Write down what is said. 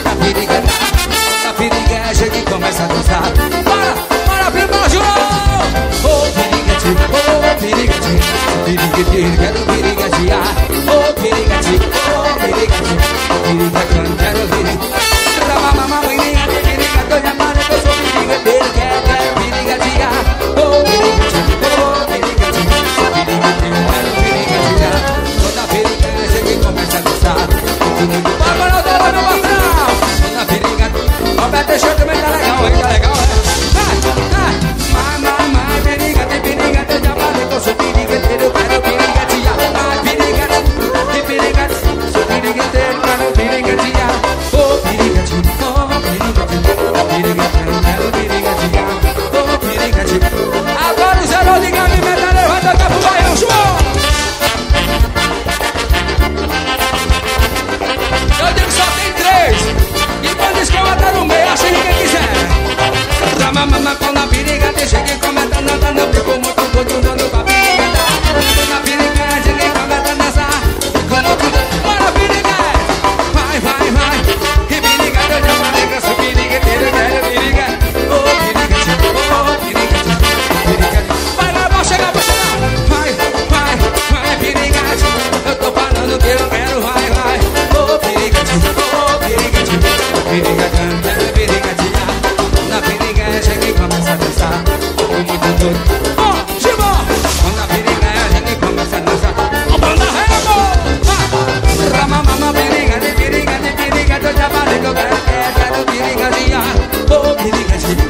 Na periga, chega e começa a dançar. Bora, prima, João! Ô, piriguete, ô, piriguete, piriguete, quero pirigatear. Ô, piriguete, ô, piriguete, piriguete, quero pirigatear. Ramamama, menina, piriga, tô chamando que eu sou pirigueteiro, quero pirigatear. Ô, piriguete, ô, piriguete, piriguete, quero pirigatear. Toda periga, chega e começa a dançar. Bora, meu patrão! Na periga, Roberto Teixeira também tá legal, tá legal, Mamãe, periga, eu já falei que eu sou pirigueteiro, eu quero pirigatear. Ai, periga, sou pirigueteiro, quero pirigatear. Ô, pirigate, pirigueteiro, quero pirigatear. Ô, pirigate. Agora o Zé Liga me metalheiro vai tocar pro Baião, João! Eu digo que só tem 3. E quando diz que eu até no meio, achei quem quiser. Ramamama, quando a pirigate chega e começa andando, eu fico muito doido andando com a pirigate. Quando a pirigate chega e começa a dançar, como tudo, bora pirigate. Vai. E pirigate, eu já falei que eu sou pirigueteiro, eu quero pirigate. Ô, pirigate, pirigate. Vai lá, chega. Vai, pirigate. Eu tô falando que eu quero, vai. Ô, pirigate, pirigate, quero pirigatear. Na periga, chega e começa a dançar. Tô muito doido. Ó, Gilmar! Na periga, chega e começa a dançar. Ó, banda remo! Ramamama, periga, eu já falei que eu quero pirigatear. Ô, pirigate.